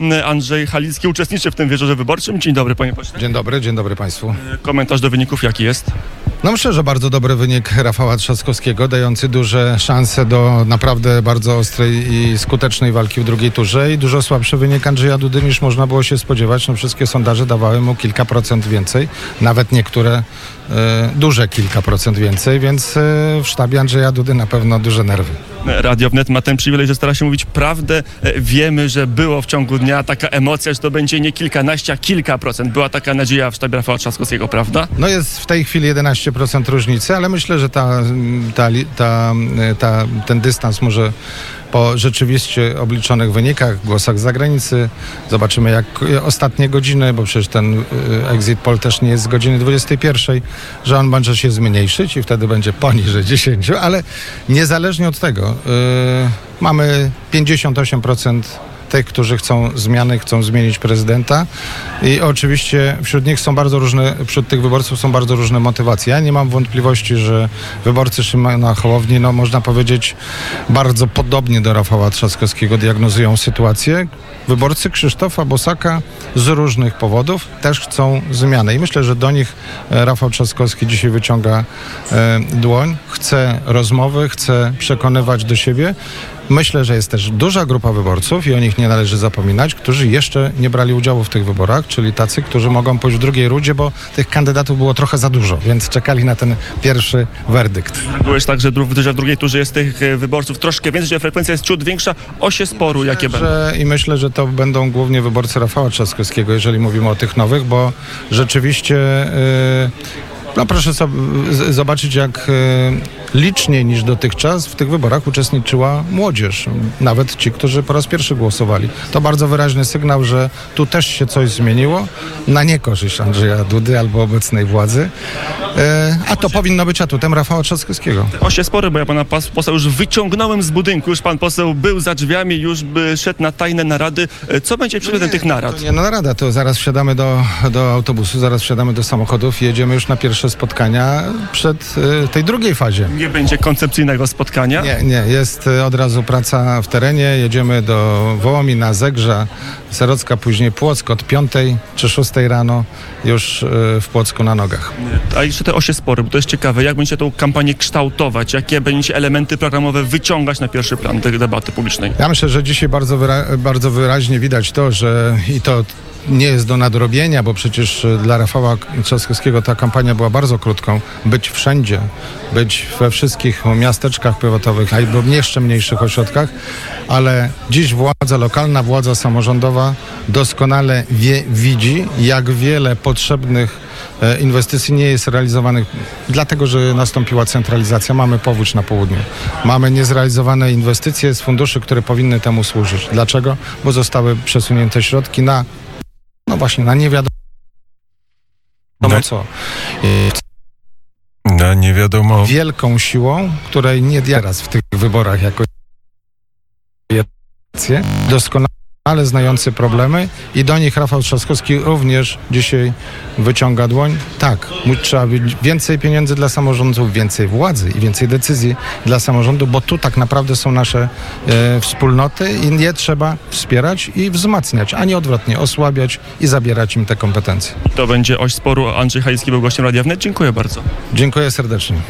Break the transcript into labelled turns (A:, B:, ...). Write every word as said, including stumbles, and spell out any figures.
A: Andrzej Halicki uczestniczy w tym wieczorze wyborczym. Dzień dobry, panie pośle.
B: Dzień dobry, dzień dobry państwu.
A: Komentarz do wyników jaki jest?
B: No myślę, że bardzo dobry wynik Rafała Trzaskowskiego, dający duże szanse do naprawdę bardzo ostrej i skutecznej walki w drugiej turze i dużo słabszy wynik Andrzeja Dudy niż można było się spodziewać. No, wszystkie sondaże dawały mu kilka procent więcej, nawet niektóre e, duże kilka procent więcej, więc e, w sztabie Andrzeja Dudy na pewno duże nerwy.
A: Radio Wnet ma ten przywilej, że stara się mówić prawdę. Wiemy, że było w ciągu dnia taka emocja, że to będzie nie kilkanaście, a kilka procent. Była taka nadzieja w sztabie Rafała Trzaskowskiego, prawda?
B: No jest w tej chwili jedenaście procent różnicy, ale myślę, że ta, ta, ta, ta, ten dystans może po rzeczywiście obliczonych wynikach, głosach z zagranicy. Zobaczymy jak ostatnie godziny, bo przecież ten exit poll też nie jest z godziny dwudziestej pierwszej, że on może się zmniejszyć i wtedy będzie poniżej dziesięć, ale niezależnie od tego yy, mamy pięćdziesiąt osiem procent tych, którzy chcą zmiany, chcą zmienić prezydenta i oczywiście wśród nich są bardzo różne, wśród tych wyborców są bardzo różne motywacje. Ja nie mam wątpliwości, że wyborcy Szymona Hołowni, no można powiedzieć, bardzo podobnie do Rafała Trzaskowskiego diagnozują sytuację. Wyborcy Krzysztofa Bosaka z różnych powodów też chcą zmiany i myślę, że do nich Rafał Trzaskowski dzisiaj wyciąga e, dłoń, chce rozmowy, chce przekonywać do siebie. Myślę, że jest też duża grupa wyborców i o nich nie należy zapominać, którzy jeszcze nie brali udziału w tych wyborach, czyli tacy, którzy mogą pójść w drugiej rundzie, bo tych kandydatów było trochę za dużo, więc czekali na ten pierwszy werdykt.
A: Byłeś tak, że w drugiej turze jest tych wyborców troszkę więcej, że frekwencja jest ciut większa, osie sporu, jakie
B: myślę,
A: będą?
B: Że, I myślę, że to będą głównie wyborcy Rafała Trzaskowskiego, jeżeli mówimy o tych nowych, bo rzeczywiście... Yy, No proszę sobie zobaczyć, jak liczniej niż dotychczas w tych wyborach uczestniczyła młodzież. Nawet ci, którzy po raz pierwszy głosowali. To bardzo wyraźny sygnał, że tu też się coś zmieniło na niekorzyść Andrzeja Dudy albo obecnej władzy. A to powinno być atutem Rafała Trzaskowskiego.
A: Osie spory, bo ja pana poseł już wyciągnąłem z budynku. Już pan poseł był za drzwiami, już by szedł na tajne narady. Co będzie przedmiotem
B: no
A: tych narad?
B: To nie no, narada, to zaraz wsiadamy do, do autobusu, zaraz wsiadamy do samochodów i jedziemy już na pierwsze spotkania przed y, tej drugiej fazie.
A: Nie będzie koncepcyjnego spotkania?
B: Nie, nie. Jest y, od razu praca w terenie. Jedziemy do Wołomina, Zegrza, Serocka, później Płock od piątej czy szóstej rano już y, w Płocku na nogach.
A: A jeszcze te osie spory, bo to jest ciekawe. Jak będziecie tą kampanię kształtować? Jakie będziecie elementy programowe wyciągać na pierwszy plan tej debaty publicznej?
B: Ja myślę, że dzisiaj bardzo, wyra- bardzo wyraźnie widać to, że i to nie jest do nadrobienia, bo przecież dla Rafała Trzaskowskiego ta kampania była bardzo krótką. Być wszędzie, być we wszystkich miasteczkach powiatowych, albo jeszcze mniejszych ośrodkach, ale dziś władza lokalna, władza samorządowa doskonale wie, widzi, jak wiele potrzebnych inwestycji nie jest realizowanych, dlatego że nastąpiła centralizacja. Mamy powódź na południu. Mamy niezrealizowane inwestycje z funduszy, które powinny temu służyć. Dlaczego? Bo zostały przesunięte środki na no właśnie, na nie wiadomo
A: no.
B: co.
C: Na nie wiadomo.
B: Wielką siłą, której nie teraz w tych wyborach jako doskonale znający problemy i do nich Rafał Trzaskowski również dzisiaj wyciąga dłoń. Tak, trzeba być więcej pieniędzy dla samorządów, więcej władzy i więcej decyzji dla samorządu, bo tu tak naprawdę są nasze e, wspólnoty i je trzeba wspierać i wzmacniać, a nie odwrotnie, osłabiać i zabierać im te kompetencje.
A: To będzie oś sporu. Andrzej Halicki był gościem Radia Wnet. Dziękuję bardzo.
B: Dziękuję serdecznie.